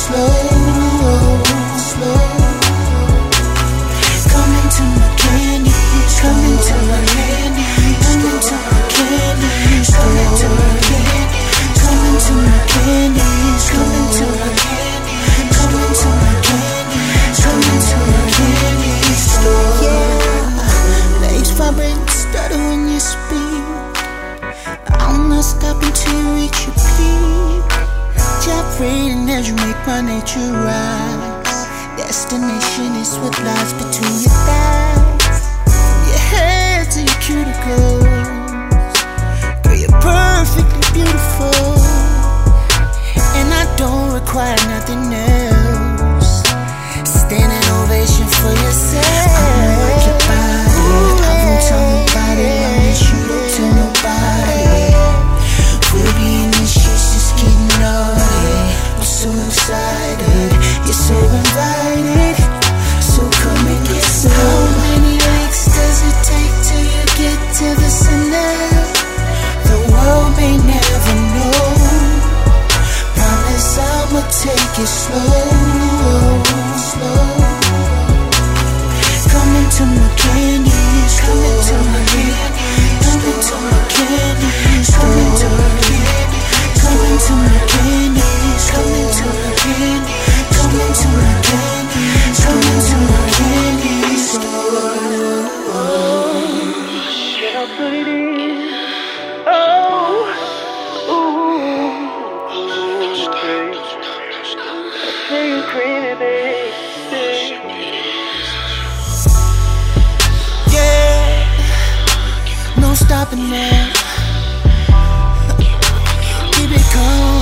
slow, slow. Come into my candy store. Come into my candy store. Come into my candy store. Come into my candy store. Come into my candy store. Come into my candy store. Come into my candy store. Yeah, legs vibrate, stutter when you speak. I'm not stopping till you reach your peak. Gyrating as you make my nature rise. Destination is what lies between your thighs. From your head to your cuticles, girl, you're perfectly beautiful, and I don't require nothing else. Standing ovation for yourself. I'ma work your body. I won't tell nobody, unless you don't tell nobody. We'll be in the streets just getting naughty. I'm so excited, you're so invited. So come and get some. How many legs does it take till you get to the center? The world may never know. Promise I'ma take it slow, slow. Come into my candy store. Come into my candy store. Come into my candy store. Come into my candy store. Come into my candy. Come into my candy. Come into my candy store. Should I put it in? Oh, say you crazy, baby. Yeah, no stopping now. Keep it going.